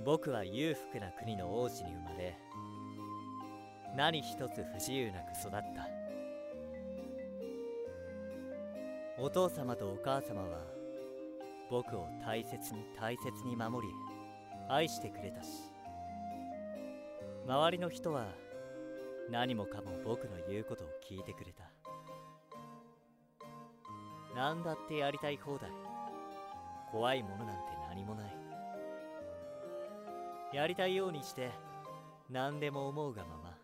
僕は裕福な国の王子に生まれ、何一つ不自由なく育った。お父様とお母様は僕を大切に守り愛してくれたし、周りの人は何もかも僕の言うことを聞いてくれた。何だってやりたい放題、怖いものなんて何もない。やりたいようにして何でも思うがまま。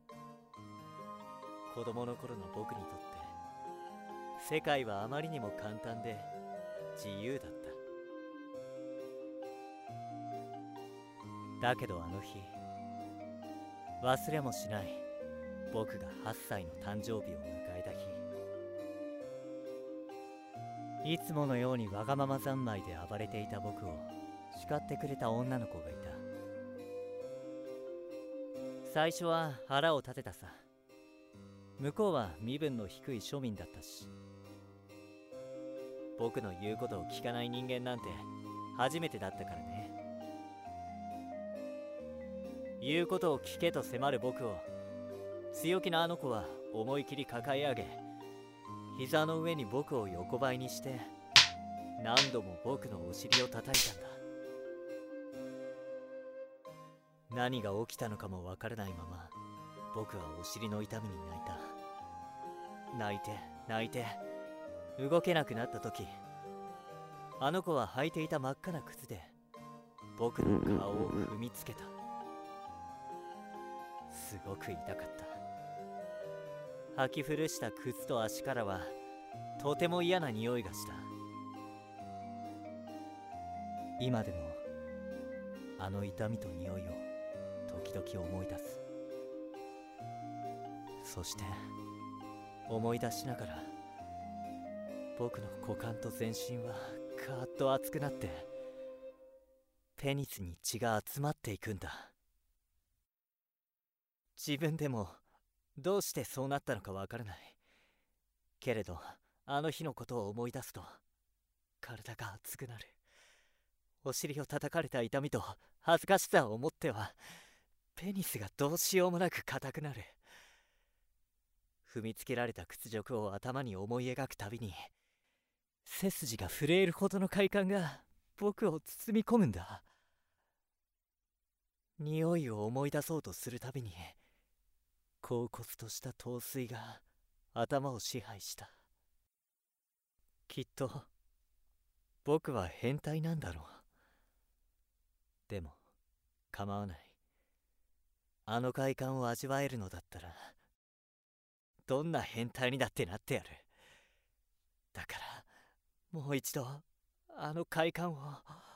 子供の頃の僕にとって世界はあまりにも簡単で自由だった。だけどあの日、忘れもしない僕が8歳の誕生日を迎えた日、いつものようにわがまま三昧で暴れていた僕を叱ってくれた女の子がいた。最初は腹を立てたさ。向こうは身分の低い庶民だったし、僕の言うことを聞かない人間なんて初めてだったからね。言うことを聞けと迫る僕を強気なあの子は思い切り抱え上げ、膝の上に僕を横ばいにして何度も僕のお尻を叩いたんだ。何が起きたのかもわからないまま僕はお尻の痛みに泣いた。泣いて動けなくなった時、あの子は履いていた真っ赤な靴で僕の顔を踏みつけた。すごく痛かった。履き古した靴と足からはとても嫌な匂いがした。今でもあの痛みと匂いを時々思い出す。そして思い出しながら僕の股間と全身はカーッと熱くなってペニスに血が集まっていくんだ。自分でもどうしてそうなったのかわからない。けれどあの日のことを思い出すと体が熱くなる。お尻を叩かれた痛みと恥ずかしさを思ってはペニスがどうしようもなく硬くなる。踏みつけられた屈辱を頭に思い描くたびに背筋が震えるほどの快感が僕を包み込むんだ。匂いを思い出そうとするたびに恍惚とした陶酔が頭を支配した。きっと僕は変態なんだろう。でも構わない。あの快感を味わえるのだったらどんな変態にだってなってやる。だからもう一度あの快感を。